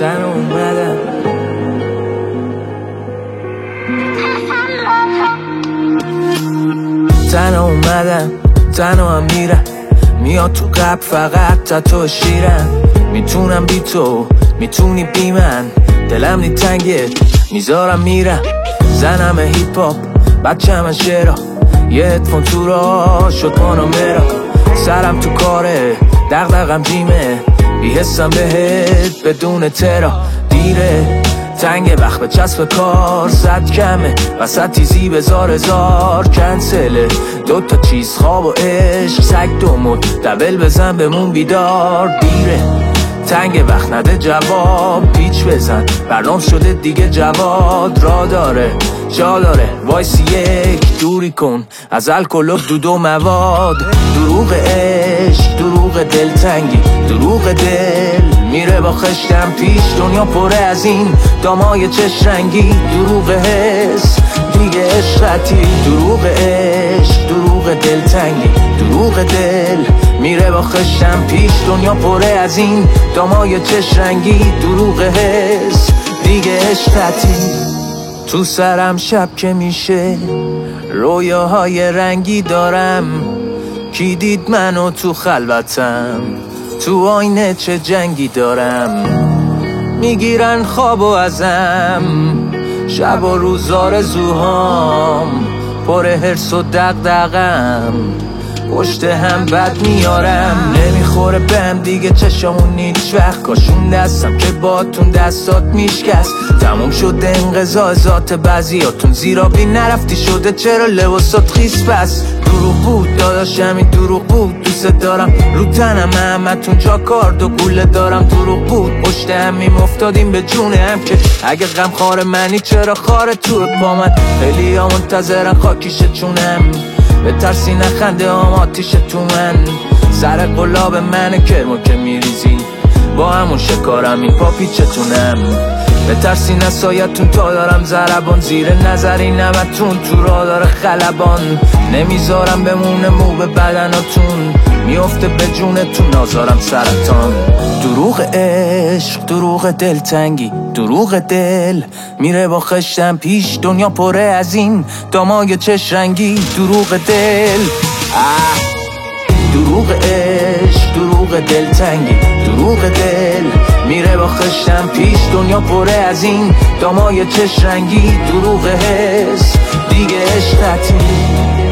تنها اومدم تنها اومدم تنها هم میرم میاد تو قلب فقط تا تو شیرم میتونم بی تو میتونی بی من دلم نی تنگه میذارم میرم زنم هیپ هاپ بچه من شعرا یه هدفون تو را شد پانامرا سرم تو کاره دغدغم جیمه بیحسم بهت بدون ترا دیره تنگ وقت به چسب کار صد کمه وسط تیزی بزار هزار کنسله دوتا چیز خواب و عشق سگ دومون دبل بزن بمون بیدار دیره تنگ وقت نده جواب پیچ بزن برنامه شده دیگه جواد را داره جا داره وایسی یک دوری کن از الکل و دود و مواد دروغ عشق دروغ دلتنگی دروغ دل میره با خشتم پیش دنیا پره از این دامای چش رنگی دروغ حس دیگه عشقتی دروغ عشق دروغ دلتنگی دروغ دل میره با خشتم پیش دنیا پره از این دامای چش رنگی دروغ حس دیگه عشقتی تو سرم شب که میشه رویاهای رنگی دارم کی دید منو تو خلوتم تو آینه چه جنگی دارم میگیرن خوابو ازم شب و روز آرزوهام پر حرص و دغدغم پشت هم بد میارم نمیخوره بهم دیگه چشامون هیچ وقت کاشون دستم که باتون دستات میشکست تموم شده انقضا ذات بعضیاتون زیرا بی نرفتی شده چرا لباسات خیس پس دروغ بود داداش همین دروغ بود دوست دارم رو تنم همتون جا کارد و گوله دارم دروغ بود پشت همیم افتادیم به جون هم که اگه غم خار منی چرا خاره تو پا من خیلی ها منتظرن خاکیشه چونم به ترسی نخنده هم آتیشه تو من سر قلاب منه کرمو که میریزی با همون شکارم این پا پیچتونم به ترسی نسایتون تا دارم ضربان زیر نظری نمتون تو را داره خلبان نمیذارم بمونه مو به بدناتون میفته به جونتون نازارم سرطان دروغ عشق دروغ دلتنگی دروغ دل میره با خشتم پیش دنیا پره از این دامای چش رنگی دروغ دل دروغ عشق دروغ دلتنگی دروغ دل میره با خشتم پیش دنیا پره از این دامای چش رنگی دروغ حس دیگه عشقتی